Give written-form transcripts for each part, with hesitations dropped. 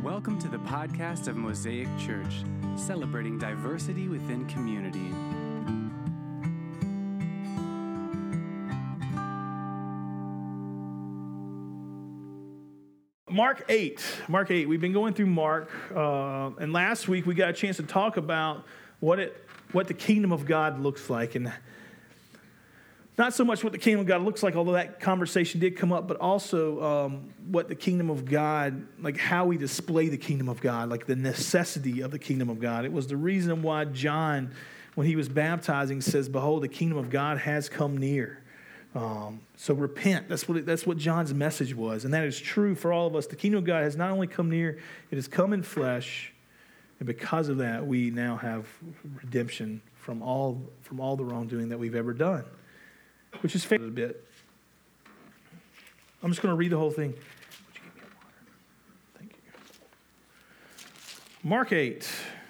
Welcome to the podcast of Mosaic Church, celebrating diversity within community. Mark 8. We've been going through Mark, and last week we got a chance to talk about what the kingdom of God looks like, and not so much what the kingdom of God looks like, although that conversation did come up, but also what the kingdom of God, like how we display the kingdom of God, like the necessity of the kingdom of God. It was the reason why John, when he was baptizing, says, "Behold, the kingdom of God has come near." So repent. That's what John's message was, and that is true for all of us. The kingdom of God has not only come near, it has come in flesh, and because of that, we now have redemption from all the wrongdoing that we've ever done, which is fair a bit. I'm just going to read the whole thing. Would you give me a water? Thank you. Mark 8.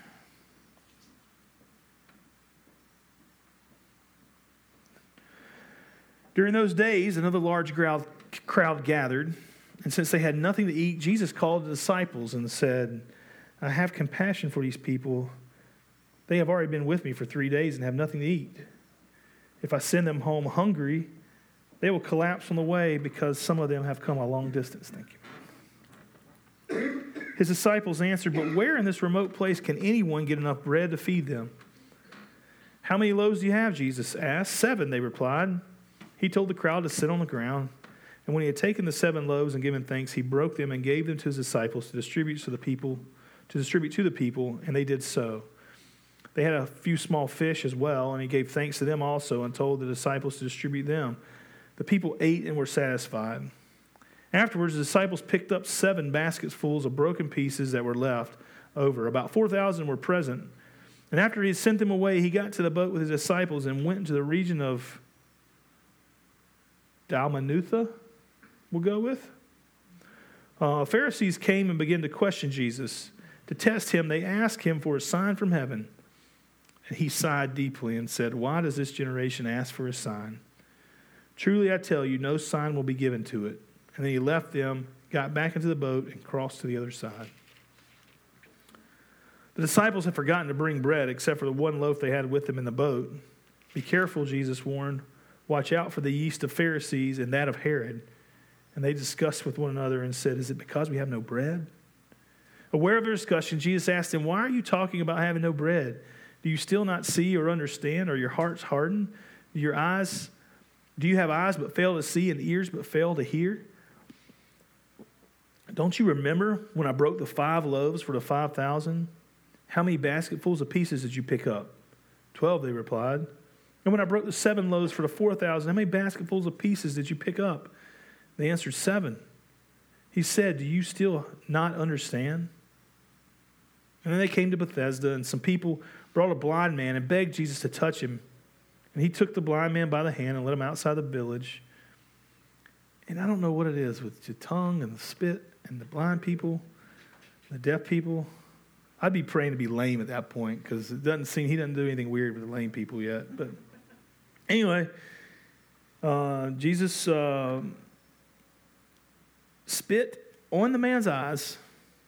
During those days, another large crowd gathered, and since they had nothing to eat, Jesus called the disciples and said, "I have compassion for these people. They have already been with me for 3 days and have nothing to eat. If I send them home hungry, they will collapse on the way because some of them have come a long distance." Thank you. His disciples answered, "But where in this remote place can anyone get enough bread to feed them?" "How many loaves do you have?" Jesus asked. "7," they replied. He told the crowd to sit on the ground, and when he had taken the 7 loaves and given thanks, he broke them and gave them to his disciples to distribute to the people, and they did so. They had a few small fish as well, and he gave thanks to them also and told the disciples to distribute them. The people ate and were satisfied. Afterwards, the disciples picked up 7 baskets full of broken pieces that were left over. About 4,000 were present. And after he had sent them away, he got to the boat with his disciples and went into the region of Dalmanutha, we'll go with. Pharisees came and began to question Jesus. To test him, they asked him for a sign from heaven. And he sighed deeply and said, "Why does this generation ask for a sign? Truly I tell you, no sign will be given to it." And then he left them, got back into the boat, and crossed to the other side. The disciples had forgotten to bring bread except for the 1 loaf they had with them in the boat. "Be careful," Jesus warned. "Watch out for the yeast of Pharisees and that of Herod." And they discussed with one another and said, "Is it because we have no bread?" Aware of their discussion, Jesus asked them, "Why are you talking about having no bread? Do you still not see or understand? Are your hearts hardened? Do you have eyes but fail to see and ears but fail to hear? Don't you remember when I broke the 5 loaves for the 5,000? How many basketfuls of pieces did you pick up?" 12, they replied. "And when I broke the 7 loaves for the 4,000, how many basketfuls of pieces did you pick up?" They answered, 7. He said, "Do you still not understand?" And then they came to Bethesda, and some people brought a blind man and begged Jesus to touch him. And he took the blind man by the hand and led him outside the village. And I don't know what it is with the tongue and the spit and the blind people, the deaf people. I'd be praying to be lame at that point because he doesn't do anything weird with the lame people yet. But anyway, Jesus spit on the man's eyes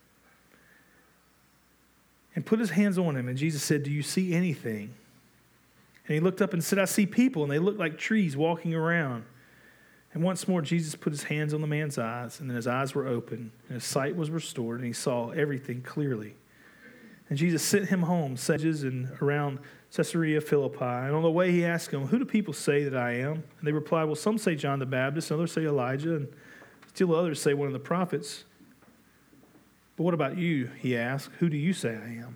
and put his hands on him. And Jesus said, "Do you see anything?" And he looked up and said, "I see people, and they look like trees walking around." And once more, Jesus put his hands on the man's eyes, and then his eyes were open, and his sight was restored, and he saw everything clearly. And Jesus sent him home, sedges and around Caesarea Philippi. And on the way, he asked them, "Who do people say that I am?" And they replied, "Well, some say John the Baptist, others say Elijah, and still others say one of the prophets." "But what about you?" he asked. "Who do you say I am?"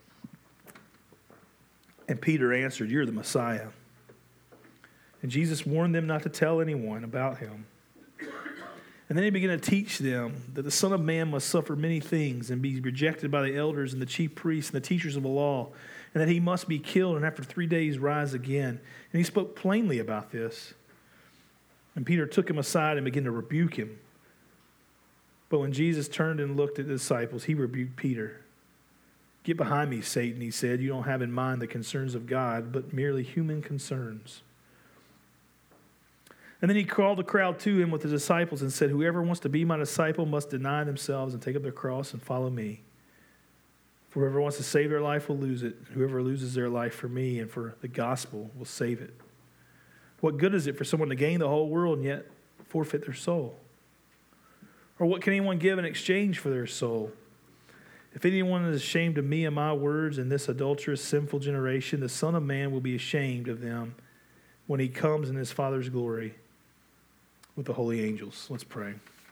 And Peter answered, "You're the Messiah." And Jesus warned them not to tell anyone about him. And then he began to teach them that the Son of Man must suffer many things and be rejected by the elders and the chief priests and the teachers of the law, and that he must be killed and after 3 days rise again. And he spoke plainly about this. And Peter took him aside and began to rebuke him. But when Jesus turned and looked at the disciples, he rebuked Peter. "Get behind me, Satan," he said. "You don't have in mind the concerns of God, but merely human concerns." And then he called the crowd to him with the disciples and said, whoever wants to be my disciple must deny themselves and take up their cross and follow me. For whoever wants to save their life will lose it. Whoever loses their life for me and for the gospel will save it. What good is it for someone to gain the whole world and yet forfeit their soul? Or what can anyone give in exchange for their soul? If anyone is ashamed of me and my words in this adulterous, sinful generation, the Son of Man will be ashamed of them when he comes in his Father's glory with the holy angels. Let's pray.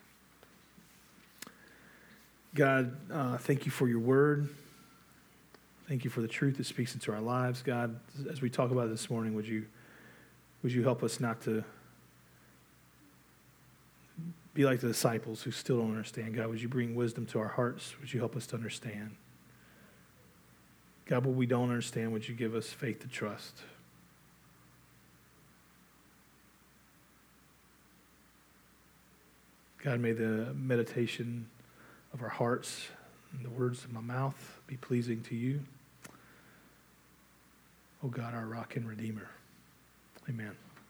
God, thank you for your word. Thank you for the truth that speaks into our lives. God, as we talk about it this morning, would you help us not to be like the disciples who still don't understand? God, would you bring wisdom to our hearts? Would you help us to understand? God, what we don't understand, would you give us faith to trust? God, may the meditation of our hearts and the words of my mouth be pleasing to you. Oh God, our rock and redeemer. Amen.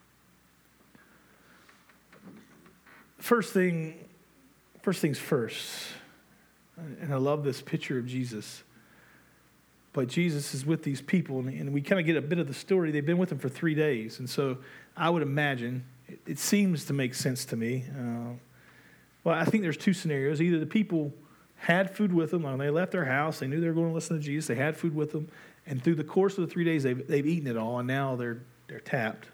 First things first. And I love this picture of Jesus. But Jesus is with these people, and we kind of get a bit of the story. They've been with him for 3 days. And so I would imagine, it seems to make sense to me. Well, I think there's two scenarios. Either the people had food with them, when they left their house, they knew they were going to listen to Jesus, they had food with them, and through the course of the 3 days, they've eaten it all, and now they're tapped.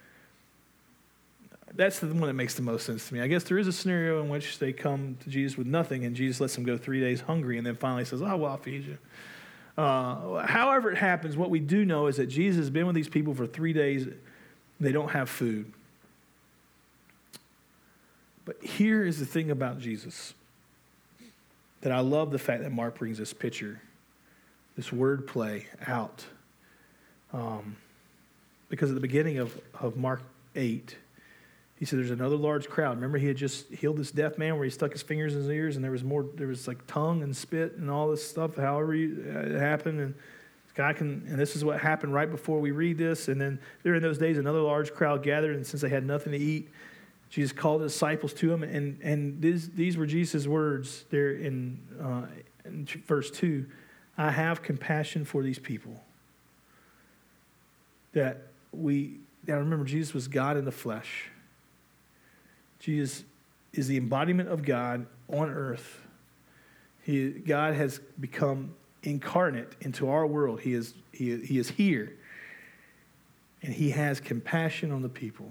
That's the one that makes the most sense to me. I guess there is a scenario in which they come to Jesus with nothing, and Jesus lets them go 3 days hungry, and then finally says, oh, well, I'll feed you. However it happens, what we do know is that Jesus has been with these people for 3 days. They don't have food. But here is the thing about Jesus, that I love the fact that Mark brings this picture, this wordplay out. Because at the beginning of Mark 8, he said there's another large crowd. Remember, he had just healed this deaf man where he stuck his fingers in his ears, and there was like tongue and spit and all this stuff, however it happened. And this is what happened right before we read this. And then during those days, another large crowd gathered, and since they had nothing to eat, Jesus called the disciples to him, and these were Jesus' words there in verse 2. I have compassion for these people. Now remember, Jesus was God in the flesh. Jesus is the embodiment of God on earth. God has become incarnate into our world. He is here, and he has compassion on the people.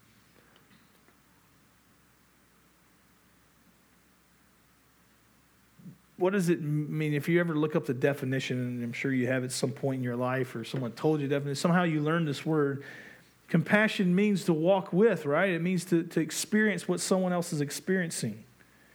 What does it mean? If you ever look up the definition, and I'm sure you have at some point in your life, or someone told you the definition, somehow you learned this word. Compassion means to walk with, right? It means to experience what someone else is experiencing.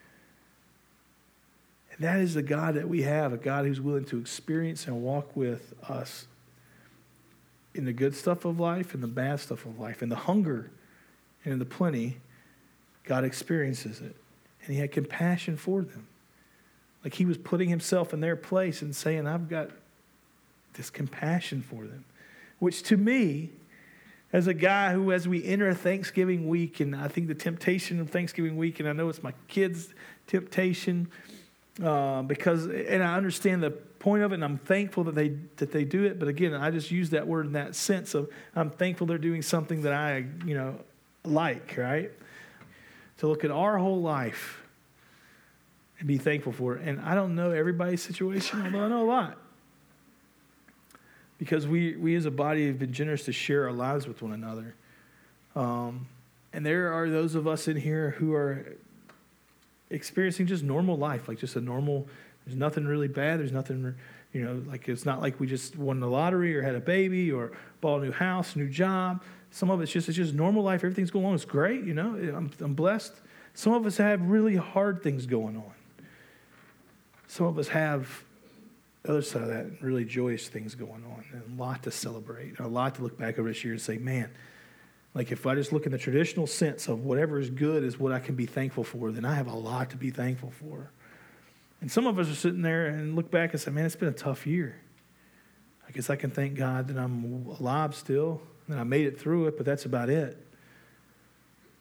And that is the God that we have, a God who's willing to experience and walk with us in the good stuff of life and the bad stuff of life. In the hunger and in the plenty, God experiences it. And he had compassion for them. Like he was putting himself in their place and saying, I've got this compassion for them. Which to me, as a guy who, as we enter Thanksgiving week, and I think the temptation of Thanksgiving week, and I know it's my kids' temptation, and I understand the point of it, and I'm thankful that they do it. But again, I just use that word in that sense of I'm thankful they're doing something that I, like, right? To look at our whole life and be thankful for it. And I don't know everybody's situation, although I know a lot. Because we as a body have been generous to share our lives with one another. And there are those of us in here who are experiencing just normal life, like just a normal, there's nothing really bad, there's nothing, like it's not like we just won the lottery or had a baby or bought a new house, new job. Some of it's just normal life, everything's going on, it's great, I'm blessed. Some of us have really hard things going on. Some of us have the other side of that, really joyous things going on, and a lot to celebrate, and a lot to look back over this year and say, man, like if I just look in the traditional sense of whatever is good is what I can be thankful for, then I have a lot to be thankful for. And some of us are sitting there and look back and say, man, it's been a tough year. I guess I can thank God that I'm alive still, and I made it through it, but that's about it.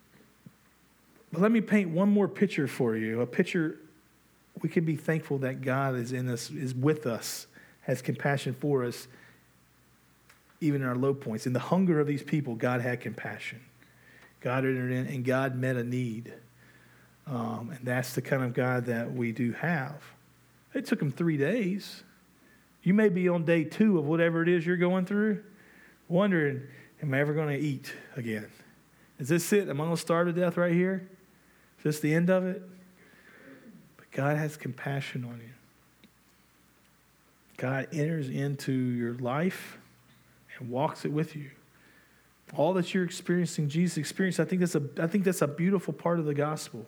But let me paint one more picture for you. A picture we can be thankful that God is in us, is with us, has compassion for us, even in our low points. In the hunger of these people, God had compassion. God entered in, and God met a need. And that's the kind of God that we do have. It took him 3 days. You may be on day 2 of whatever it is you're going through, wondering, am I ever going to eat again? Is this it? Am I going to starve to death right here? Is this the end of it? But God has compassion on you. God enters into your life and walks it with you. All that you're experiencing, Jesus experienced. I think that's a beautiful part of the gospel.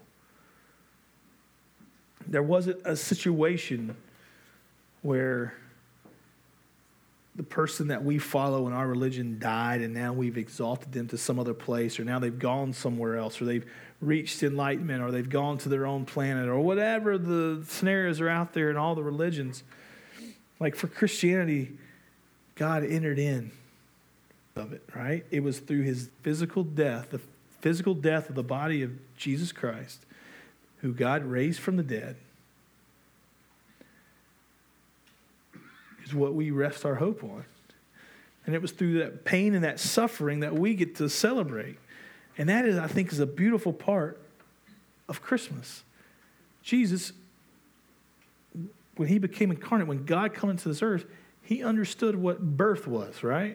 There wasn't a situation where the person that we follow in our religion died and now we've exalted them to some other place, or now they've gone somewhere else, or they've reached enlightenment, or they've gone to their own planet, or whatever the scenarios are out there in all the religions. Like for Christianity, God entered in of it, right? It was through his physical death, the physical death of the body of Jesus Christ, who God raised from the dead, is what we rest our hope on. And it was through that pain and that suffering that we get to celebrate. And that is, I think, is a beautiful part of Christmas. Jesus, when he became incarnate, when God came into this earth, he understood what birth was, right?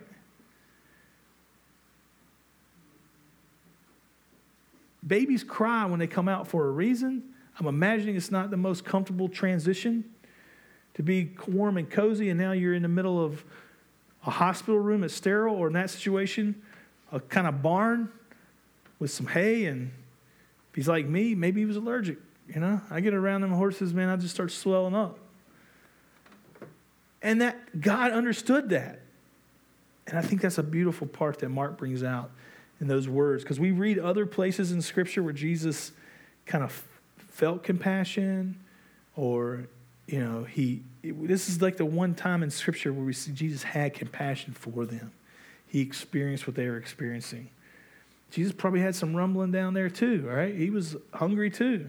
Babies cry when they come out for a reason. I'm imagining it's not the most comfortable transition to be warm and cozy, and now you're in the middle of a hospital room that's sterile, or in that situation, a kind of barn with some hay. And if he's like me, maybe he was allergic. You know, I get around them horses, man, I just start swelling up. And that God understood that. And I think that's a beautiful part that Mark brings out in those words, because we read other places in Scripture where Jesus kind of felt compassion, or, you know, this is like the one time in Scripture where we see Jesus had compassion for them. He experienced what they were experiencing. Jesus probably had some rumbling down there too, right? He was hungry too.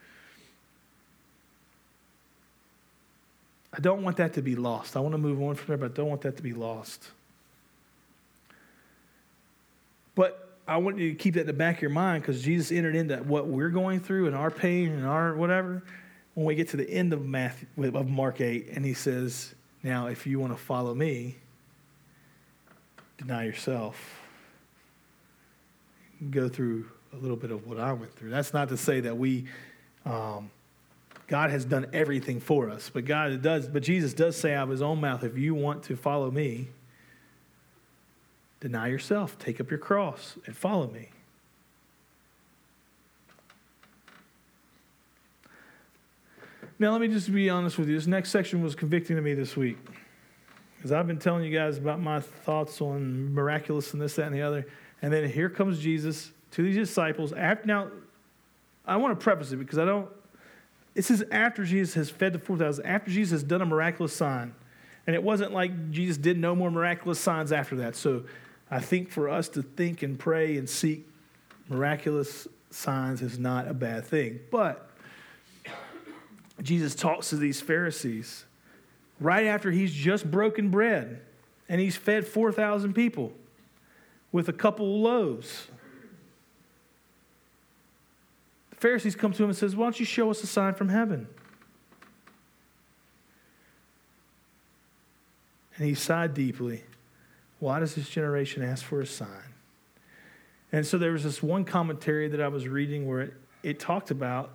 I don't want that to be lost. I want to move on from there, but I don't want that to be lost. But I want you to keep that in the back of your mind, because Jesus entered into what we're going through and our pain and our whatever when we get to the end of Mark 8, and he says, now if you want to follow me, deny yourself. Go through a little bit of what I went through. That's not to say that God has done everything for us, but Jesus does say out of his own mouth, if you want to follow me, deny yourself, take up your cross, and follow me. Now, let me just be honest with you. This next section was convicting to me this week, because I've been telling you guys about my thoughts on miraculous and this, that, and the other. And then here comes Jesus to these disciples. Now, I want to preface it because this is after Jesus has fed the 4,000, after Jesus has done a miraculous sign. And it wasn't like Jesus did no more miraculous signs after that. So I think for us to think and pray and seek miraculous signs is not a bad thing. But Jesus talks to these Pharisees right after he's just broken bread and he's fed 4,000 people with a couple of loaves. The Pharisees come to him and says, why don't you show us a sign from heaven? And he sighed deeply. Why does this generation ask for a sign? And so there was this one commentary that I was reading where it talked about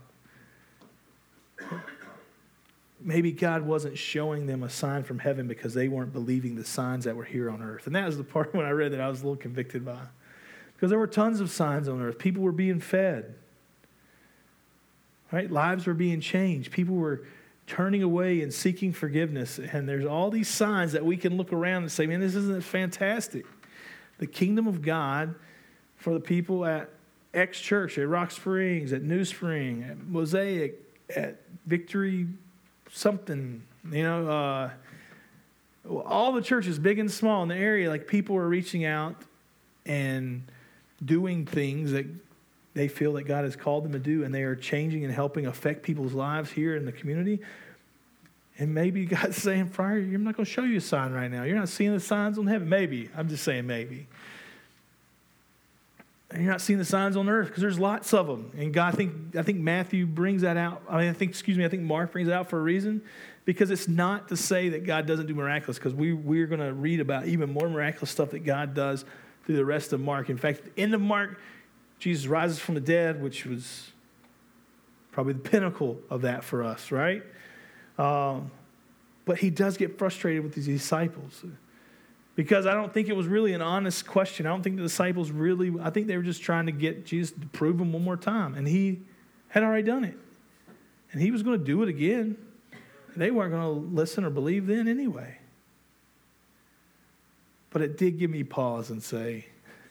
maybe God wasn't showing them a sign from heaven because they weren't believing the signs that were here on earth. And that was the part when I read that I was a little convicted by. Because there were tons of signs on earth. People were being fed. Right? Lives were being changed. People were turning away and seeking forgiveness. And there's all these signs that we can look around and say, man, this isn't fantastic. The kingdom of God for the people at X Church, at Rock Springs, at New Spring, at Mosaic, at Victory something, all the churches, big and small in the area, like people were reaching out and doing things that they feel that God has called them to do, and they are changing and helping affect people's lives here in the community. And maybe God's saying, Friar, I'm not going to show you a sign right now. You're not seeing the signs on heaven. Maybe. I'm just saying maybe. And you're not seeing the signs on earth because there's lots of them. And God, I think Matthew brings that out. I think Mark brings it out for a reason. Because it's not to say that God doesn't do miraculous, because we're going to read about even more miraculous stuff that God does through the rest of Mark. In fact, at the end of Mark, Jesus rises from the dead, which was probably the pinnacle of that for us, right? But he does get frustrated with these disciples. Because I don't think it was really an honest question. I don't think the disciples I think they were just trying to get Jesus to prove him one more time. And he had already done it. And he was going to do it again. They weren't going to listen or believe then anyway. But it did give me pause and say,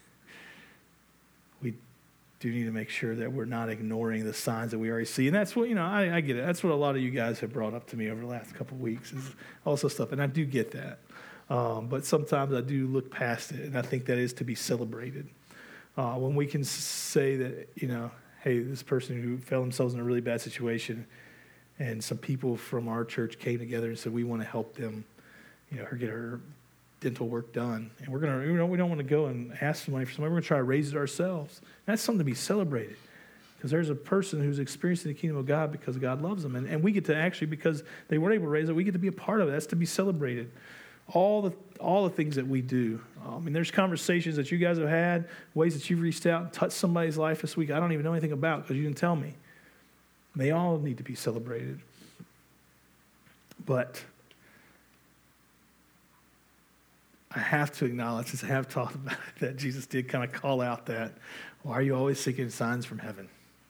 we do need to make sure that we're not ignoring the signs that we already see. And that's what, I get it. That's what a lot of you guys have brought up to me over the last couple of weeks is also stuff. And I do get that. But sometimes I do look past it, and I think that is to be celebrated. When we can say that, hey, this person who found themselves in a really bad situation, and some people from our church came together and said, we want to help them, her get her dental work done. And we're going to, we don't want to go and ask somebody for something. We're going to try to raise it ourselves. That's something to be celebrated. Because there's a person who's experiencing the kingdom of God because God loves them. And we get to actually, because they weren't able to raise it, we get to be a part of it. That's to be celebrated. All the things that we do. There's conversations that you guys have had, ways that you've reached out and touched somebody's life this week I don't even know anything about because you didn't tell me. They all need to be celebrated. But I have to acknowledge, since I have talked about it, that Jesus did kind of call out that, why are you always seeking signs from heaven?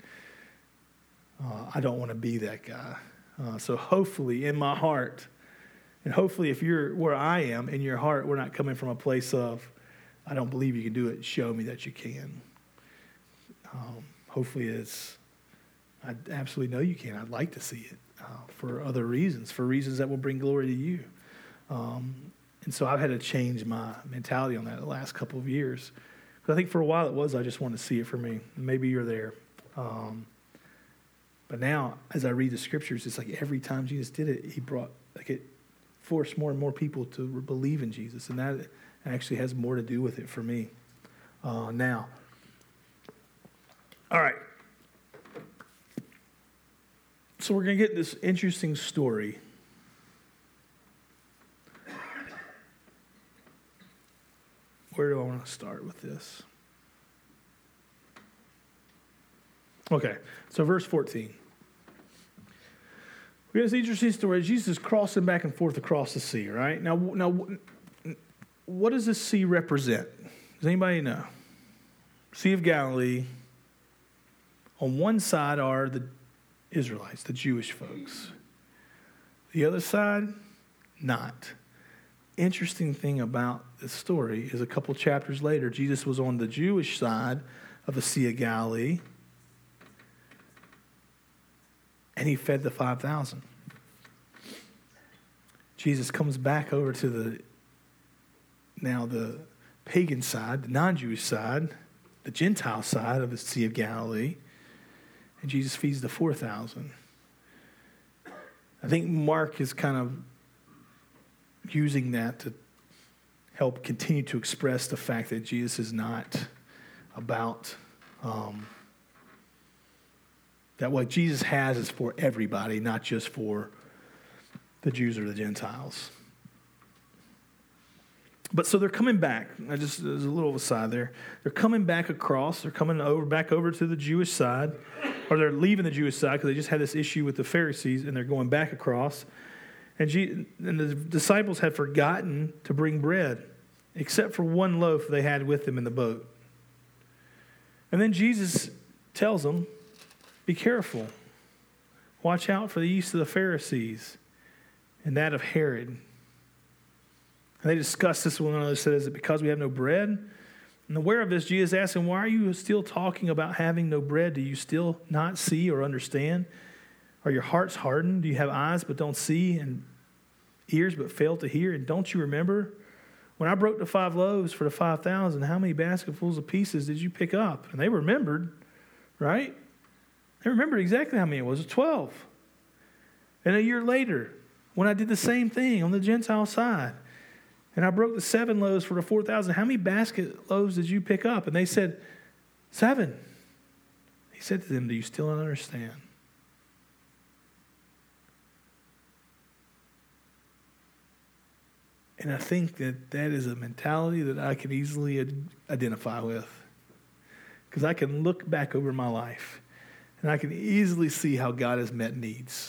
I don't want to be that guy. So hopefully in my heart, and hopefully if you're where I am, in your heart, we're not coming from a place of, I don't believe you can do it, show me that you can. Hopefully it's, I absolutely know you can. I'd like to see it for other reasons, for reasons that will bring glory to you. And so I've had to change my mentality on that the last couple of years. Because I think for a while it was, I just wanted to see it for me. Maybe you're there. But now, as I read the scriptures, it's like every time Jesus did it, it forced more and more people to believe in Jesus. And that actually has more to do with it for me now. All right. So we're going to get this interesting story. Where do I want to start with this? Okay, so verse 14. We have this interesting story. Jesus is crossing back and forth across the sea, right? Now, what does this sea represent? Does anybody know? Sea of Galilee. On one side are the Israelites, the Jewish folks. The other side, not. Interesting thing about this story is a couple chapters later, Jesus was on the Jewish side of the Sea of Galilee, and he fed the 5,000. Jesus comes back over to the pagan side, the non-Jewish side, the Gentile side of the Sea of Galilee, and Jesus feeds the 4,000. I think Mark is kind of using that to help continue to express the fact that Jesus is not about that what Jesus has is for everybody, not just for the Jews or the Gentiles. But so they're coming back. There's a little aside there. They're coming back across. They're coming back over to the Jewish side, or they're leaving the Jewish side because they just had this issue with the Pharisees, and they're going back across. And the disciples had forgotten to bring bread, except for one loaf they had with them in the boat. And then Jesus tells them, be careful. Watch out for the yeast of the Pharisees and that of Herod. And they discussed this with one another. Said, is it because we have no bread? And aware of this, Jesus asked them, why are you still talking about having no bread? Do you still not see or understand? Are your hearts hardened? Do you have eyes but don't see, and ears but fail to hear? And don't you remember when I broke the 5 loaves for the 5,000, how many basketfuls of pieces did you pick up? And they remembered. right? I remember exactly how many it was 12. And a year later, when I did the same thing on the Gentile side, and I broke the 7 loaves for the 4,000, how many basket loaves did you pick up? And they said, 7. He said to them, do you still not understand? And I think that is a mentality that I can easily identify with. Because I can look back over my life and I can easily see how God has met needs.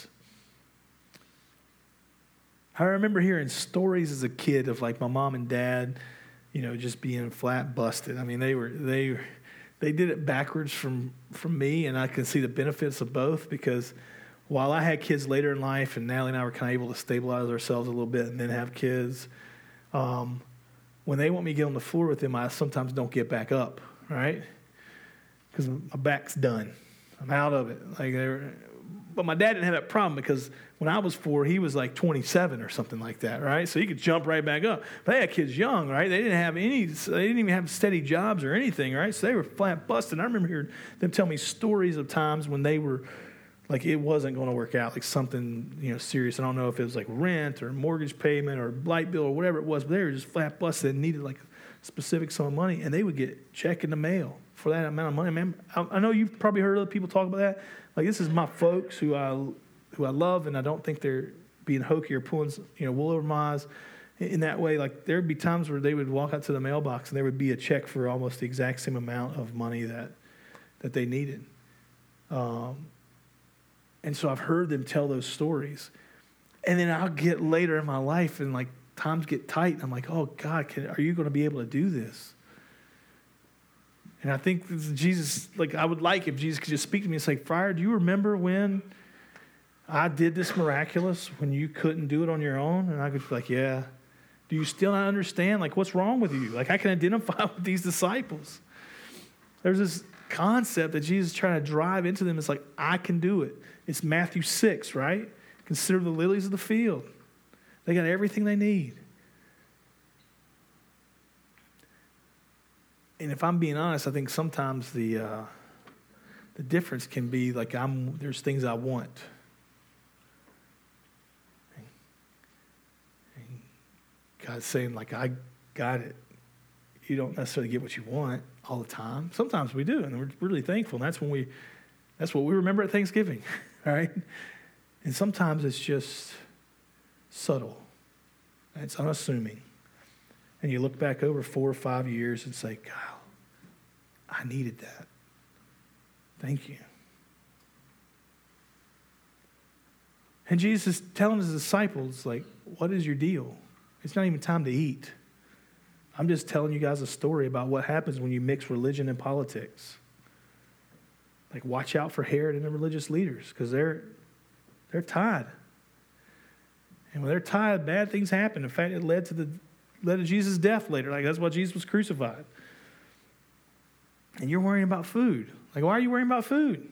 I remember hearing stories as a kid of like my mom and dad, just being flat busted. I mean, they did it backwards from me, and I can see the benefits of both, because while I had kids later in life and Natalie and I were kind of able to stabilize ourselves a little bit and then have kids, when they want me to get on the floor with them, I sometimes don't get back up, right? Because my back's done. I'm out of it. But my dad didn't have that problem, because when I was 4, he was like 27 or something like that, right? So he could jump right back up. But they had kids young, right? They didn't even have steady jobs or anything, right? So they were flat busted. I remember hearing them tell me stories of times when they were like, it wasn't going to work out, like something, serious. I don't know if it was like rent or mortgage payment or light bill or whatever it was, but they were just flat busted and needed like a specific sum of money, and they would get a check in the mail for that amount of money. Man, I know you've probably heard other people talk about that. Like, this is my folks who I love, and I don't think they're being hokey or pulling wool over my eyes in that way. Like, there'd be times where they would walk out to the mailbox and there would be a check for almost the exact same amount of money that they needed. And so I've heard them tell those stories. And then I'll get later in my life and like times get tight, and I'm like, oh God, are you going to be able to do this? And I think Jesus, like, I would like if Jesus could just speak to me and say, Friar, do you remember when I did this miraculous, when you couldn't do it on your own? And I could be like, yeah. Do you still not understand? Like, what's wrong with you? Like, I can identify with these disciples. There's this concept that Jesus is trying to drive into them. It's like, I can do it. It's Matthew 6, right? Consider the lilies of the field. They got everything they need. And if I'm being honest, I think sometimes the difference can be like there's things I want. And God's saying, like, I got it. You don't necessarily get what you want all the time. Sometimes we do, and we're really thankful. And that's what we remember at Thanksgiving, all right? And sometimes it's just subtle. And it's unassuming. And you look back over 4 or 5 years and say, God, I needed that. Thank you. And Jesus is telling his disciples, like, what is your deal? It's not even time to eat. I'm just telling you guys a story about what happens when you mix religion and politics. Like, watch out for Herod and the religious leaders, because they're tied. And when they're tied, bad things happen. In fact, it led to Jesus' death later. Like, that's why Jesus was crucified. And you're worrying about food. Like, why are you worrying about food?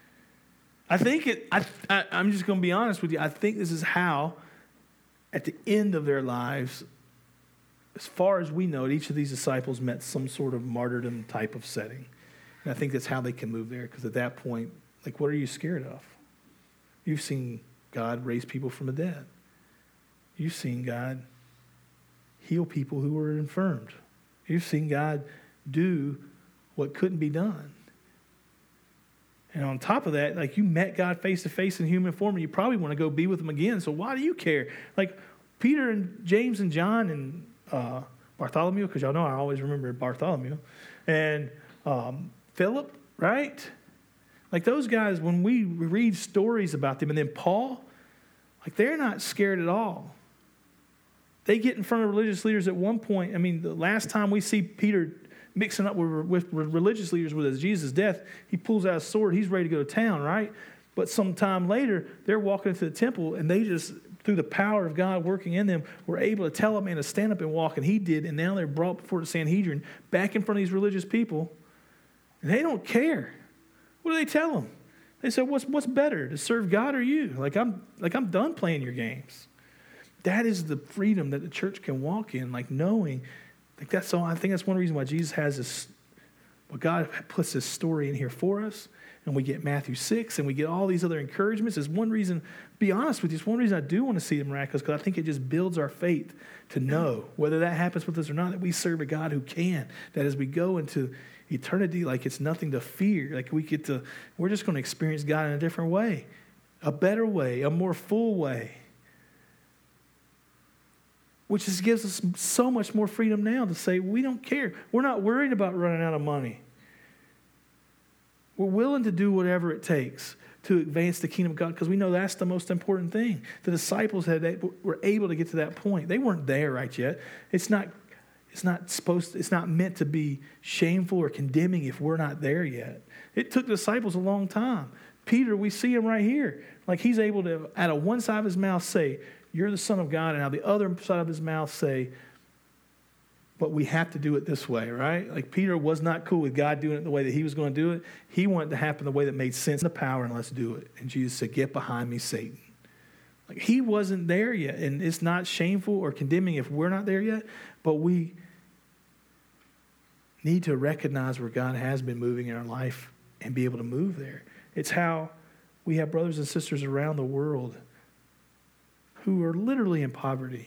I'm just going to be honest with you. I think this is how, at the end of their lives, as far as we know, each of these disciples met some sort of martyrdom type of setting. And I think that's how they can move there, because at that point, like, what are you scared of? You've seen God raise people from the dead. You've seen God heal people who were infirmed. You've seen God do what couldn't be done. And on top of that, like, you met God face to face in human form, and you probably want to go be with him again. So why do you care? Like, Peter and James and John and Bartholomew, because y'all know I always remember Bartholomew, and Philip, right? Like, those guys, when we read stories about them, and then Paul, like, they're not scared at all. They get in front of religious leaders at one point. I mean, the last time we see Peter mixing up with religious leaders with Jesus' death, he pulls out a sword. He's ready to go to town, right? But sometime later, they're walking into the temple, and they just, through the power of God working in them, were able to tell a man to stand up and walk, and he did. And now they're brought before the Sanhedrin, back in front of these religious people, and they don't care. What do they tell them? They say, "What's better, to serve God or you?" Like I'm done playing your games. That is the freedom that the church can walk in, like knowing, like that's so. I think that's one reason why Jesus has this But God puts this story in here for us, and we get Matthew 6, and we get all these other encouragements. Is one reason, be honest with you, it's one reason I do want to see the miraculous, because I think it just builds our faith to know, whether that happens with us or not, that we serve a God who can, that as we go into eternity, like it's nothing to fear. Like we're just going to experience God in a different way, a better way, a more full way, which just gives us so much more freedom now to say, we don't care. We're not worried about running out of money. We're willing to do whatever it takes to advance the kingdom of God, because we know that's the most important thing. The disciples were able to get to that point. They weren't there right yet. It's not meant to be shameful or condemning if we're not there yet. It took the disciples a long time. Peter, we see him right here. Like he's able to, out of one side of his mouth, say, "You're the Son of God," and out the other side of his mouth say, "But we have to do it this way," right? Like Peter was not cool with God doing it the way that he was going to do it. He wanted it to happen the way that made sense, the power, and let's do it. And Jesus said, "Get behind me, Satan." Like he wasn't there yet, and it's not shameful or condemning if we're not there yet, but we need to recognize where God has been moving in our life and be able to move there. It's how we have brothers and sisters around the world who are literally in poverty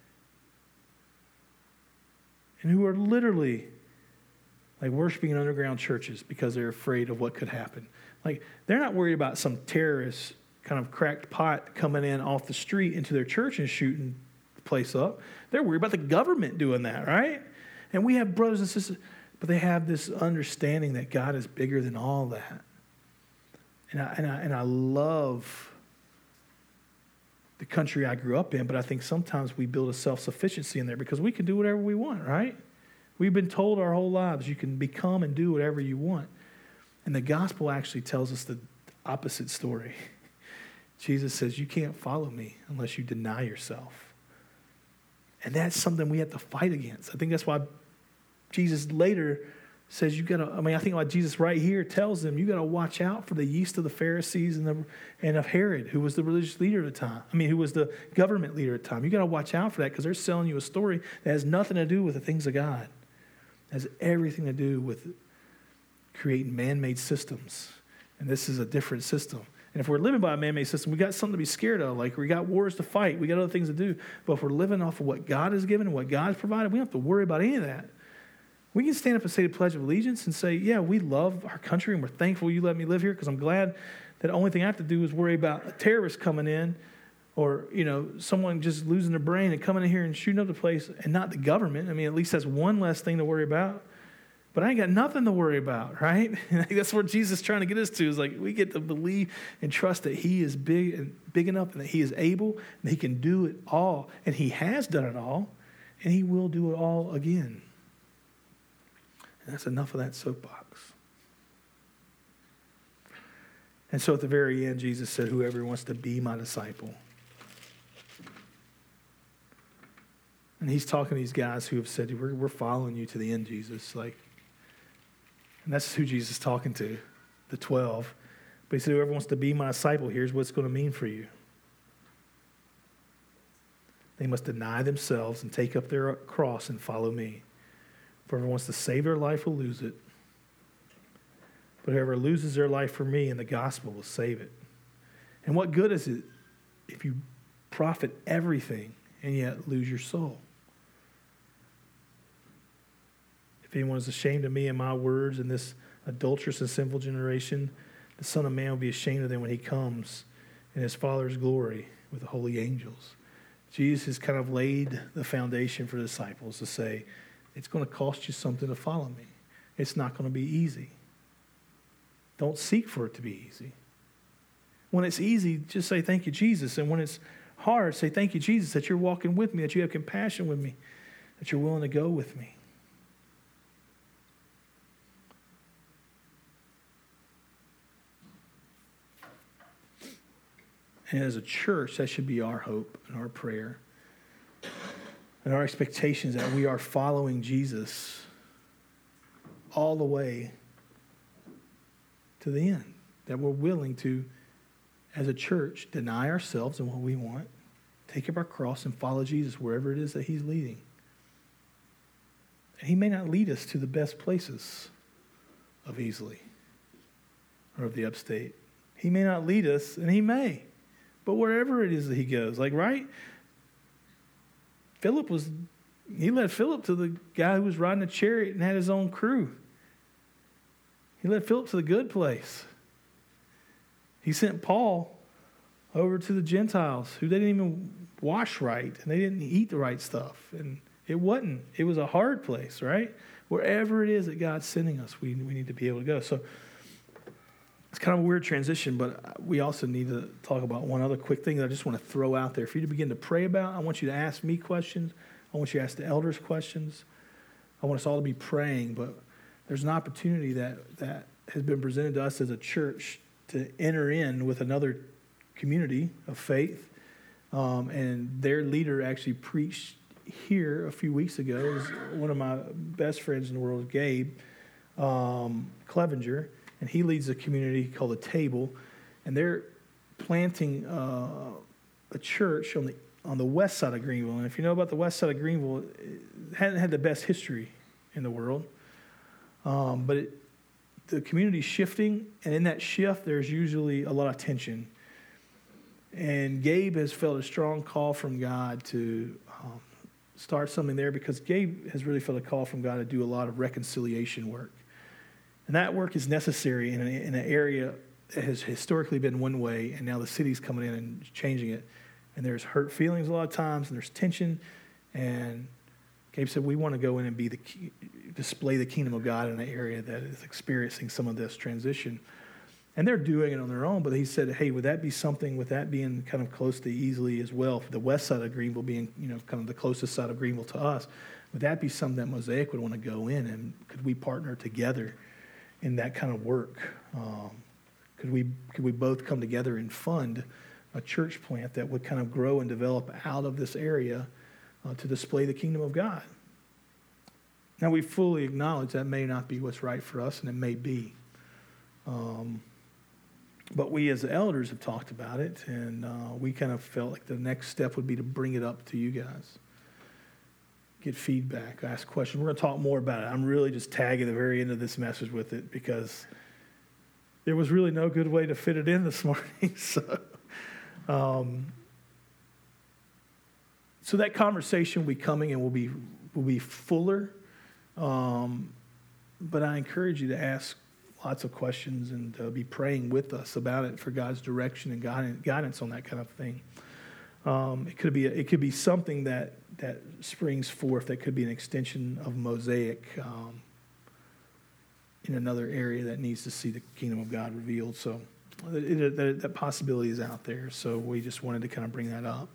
and who are literally like worshiping in underground churches because they're afraid of what could happen. Like they're not worried about some terrorist kind of cracked pot coming in off the street into their church and shooting the place up. They're worried about the government doing that, right? And we have brothers and sisters, but they have this understanding that God is bigger than all that. And I love the country I grew up in, but I think sometimes we build a self-sufficiency in there because we can do whatever we want, right? We've been told our whole lives you can become and do whatever you want. And the gospel actually tells us the opposite story. Jesus says, you can't follow me unless you deny yourself. And that's something we have to fight against. I think that's why Jesus later says I think like Jesus right here tells them, you got to watch out for the yeast of the Pharisees and of Herod, who was the religious leader at the time. Who was the government leader at the time. You got to watch out for that because they're selling you a story that has nothing to do with the things of God. It has everything to do with creating man-made systems. And this is a different system. And if we're living by a man-made system, we got something to be scared of. Like we got wars to fight. We got other things to do. But if we're living off of what God has given and what God has provided, we don't have to worry about any of that. We can stand up and say the Pledge of Allegiance and say, yeah, we love our country and we're thankful you let me live here because I'm glad that the only thing I have to do is worry about a terrorist coming in or, someone just losing their brain and coming in here and shooting up the place and not the government. At least that's one less thing to worry about. But I ain't got nothing to worry about, right? That's what Jesus is trying to get us to is like we get to believe and trust that he is big enough and that he is able and that he can do it all. And he has done it all and he will do it all again. That's enough of that soapbox. And so at the very end, Jesus said, whoever wants to be my disciple. And he's talking to these guys who have said, we're following you to the end, Jesus. And that's who Jesus is talking to, the 12. But he said, whoever wants to be my disciple, here's what it's going to mean for you. They must deny themselves and take up their cross and follow me. For whoever wants to save their life will lose it. But whoever loses their life for me and the gospel will save it. And what good is it if you profit everything and yet lose your soul? If anyone is ashamed of me and my words in this adulterous and sinful generation, the Son of Man will be ashamed of them when he comes in his Father's glory with the holy angels. Jesus has kind of laid the foundation for the disciples to say, it's going to cost you something to follow me. It's not going to be easy. Don't seek for it to be easy. When it's easy, just say, thank you, Jesus. And when it's hard, say, thank you, Jesus, that you're walking with me, that you have compassion with me, that you're willing to go with me. And as a church, that should be our hope and our prayer. And our expectations that we are following Jesus all the way to the end. That we're willing to, as a church, deny ourselves and what we want, take up our cross and follow Jesus wherever it is that he's leading. And he may not lead us to the best places, of Easley or of the upstate. He may not lead us, and he may. But wherever it is that he goes, like, right? He led Philip to the guy who was riding a chariot and had his own crew. He led Philip to the good place. He sent Paul over to the Gentiles who they didn't even wash right and they didn't eat the right stuff. And it was a hard place, right? Wherever it is that God's sending us, we need to be able to go. So it's kind of a weird transition, but we also need to talk about one other quick thing that I just want to throw out there for you to begin to pray about. I want you to ask me questions. I want you to ask the elders questions. I want us all to be praying, but there's an opportunity that has been presented to us as a church to enter in with another community of faith. And their leader actually preached here a few weeks ago. It was one of my best friends in the world, Gabe Clevenger, and he leads a community called The Table, and they're planting a church on the west side of Greenville. And if you know about the west side of Greenville, it hadn't had the best history in the world. But the community's shifting, and in that shift, there's usually a lot of tension. And Gabe has felt a strong call from God to start something there because Gabe has really felt a call from God to do a lot of reconciliation work. And that work is necessary in an area that has historically been one way, and now the city's coming in and changing it. And there's hurt feelings a lot of times, and there's tension. And Gabe said, we want to go in and display the kingdom of God in an area that is experiencing some of this transition. And they're doing it on their own, but he said, hey, would that be something, with that being kind of close to Easley as well, for the west side of Greenville being, kind of the closest side of Greenville to us, would that be something that Mosaic would want to go in, and could we partner together in that kind of work? Could we both come together and fund a church plant that would kind of grow and develop out of this area to display the kingdom of God? Now, we fully acknowledge that may not be what's right for us, and it may be. But we as elders have talked about it, and we kind of felt like the next step would be to bring it up to you guys. Get feedback, ask questions. We're going to talk more about it. I'm really just tagging the very end of this message with it because there was really no good way to fit it in this morning. So that conversation will be coming and will be fuller. But I encourage you to ask lots of questions and be praying with us about it for God's direction and guidance on that kind of thing. It could be something that springs forth that could be an extension of Mosaic in another area that needs to see the kingdom of God revealed. So that possibility is out there. So we just wanted to kind of bring that up.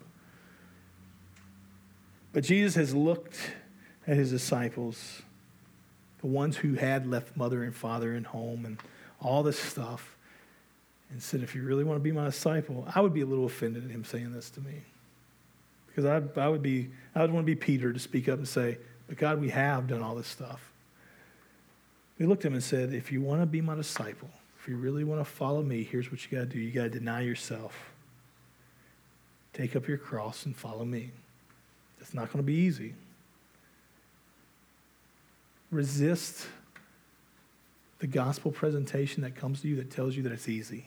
But Jesus has looked at his disciples, the ones who had left mother and father and home and all this stuff, and said, if you really want to be my disciple, I would be a little offended at him saying this to me. Because I would want to be Peter to speak up and say, but God, we have done all this stuff. We looked at him and said, if you want to be my disciple, if you really want to follow me, here's what you got to do. You got to deny yourself. Take up your cross and follow me. It's not going to be easy. Resist the gospel presentation that comes to you that tells you that it's easy.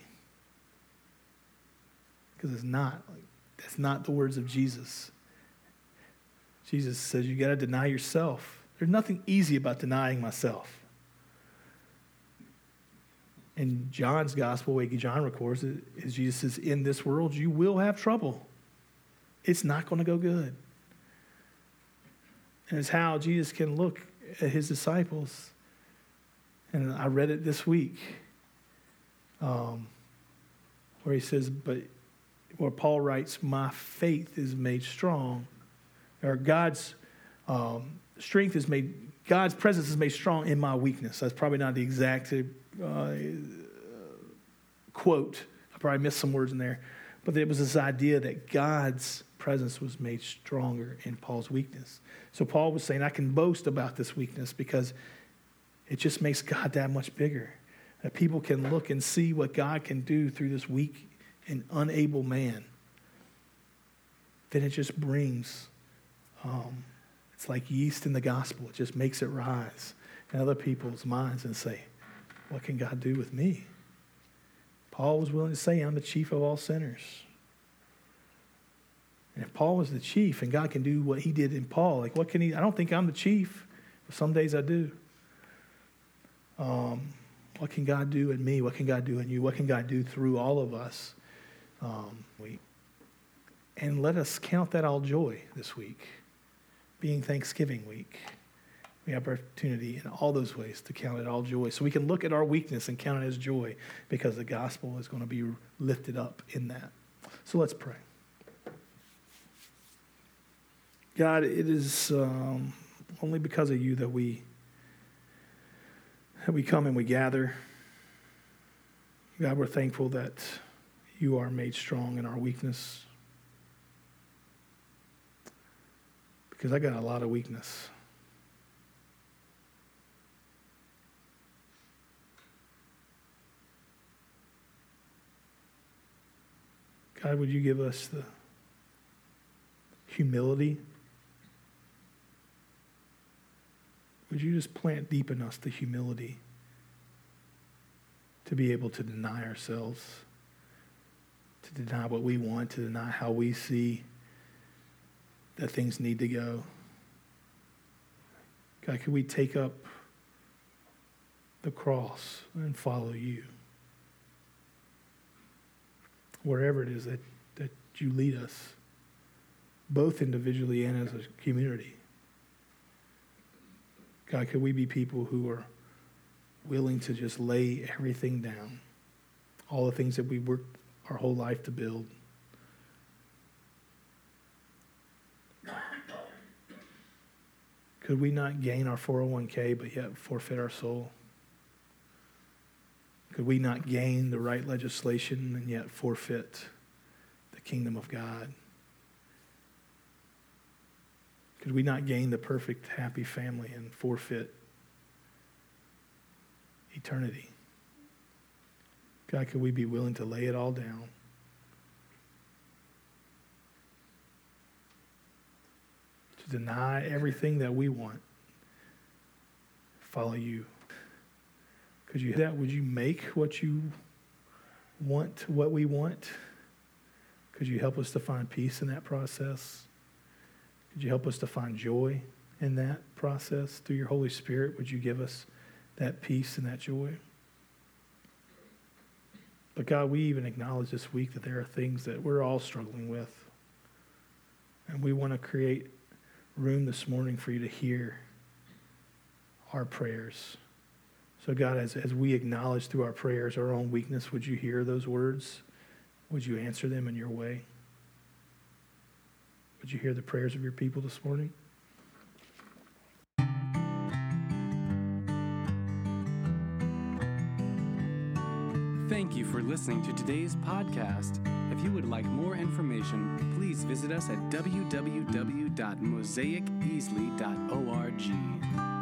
Because it's not. That's not the words of Jesus. Jesus says you got to deny yourself. There's nothing easy about denying myself. In John's gospel, way John records it, is Jesus says, in this world you will have trouble. It's not going to go good. And it's how Jesus can look at his disciples. And I read it this week where he says, where Paul writes, my faith is made strong, or God's strength is made, God's presence is made strong in my weakness. That's probably not the exact quote. I probably missed some words in there. But it was this idea that God's presence was made stronger in Paul's weakness. So Paul was saying, I can boast about this weakness because it just makes God that much bigger. That people can look and see what God can do through this weak and unable man. Then it just brings, it's like yeast in the gospel. It just makes it rise in other people's minds and say, what can God do with me? Paul was willing to say, I'm the chief of all sinners. And if Paul was the chief and God can do what he did in Paul, like what can he, I don't think I'm the chief, but some days I do. What can God do in me? What can God do in you? What can God do through all of us? And let us count that all joy this week, being Thanksgiving week. We have opportunity in all those ways to count it all joy. So we can look at our weakness and count it as joy because the gospel is going to be lifted up in that. So let's pray. God, it is only because of you that we come and we gather. God, we're thankful that you are made strong in our weakness. Because I got a lot of weakness. God, would you give us the humility? Would you just plant deep in us the humility to be able to deny ourselves, to deny what we want, to deny how we see that things need to go? God, could we take up the cross and follow you? Wherever it is that you lead us, both individually and as a community. God, could we be people who are willing to just lay everything down, all the things that we worked our whole life to build? Could we not gain our 401k but yet forfeit our soul? Could we not gain the right legislation and yet forfeit the kingdom of God? Could we not gain the perfect, happy family and forfeit eternity? God, could we be willing to lay it all down? To deny everything that we want, follow you. Could you that? Would you make what you want what we want? Could you help us to find peace in that process? Could you help us to find joy in that process? Through your Holy Spirit, would you give us that peace and that joy? But God, we even acknowledge this week that there are things that we're all struggling with. And we want to create room this morning for you to hear our prayers. So God, as we acknowledge through our prayers our own weakness, would you hear those words? Would you answer them in your way? Would you hear the prayers of your people this morning? Thank you for listening to today's podcast. If you would like more information, please visit us at www.mosaiceasley.org.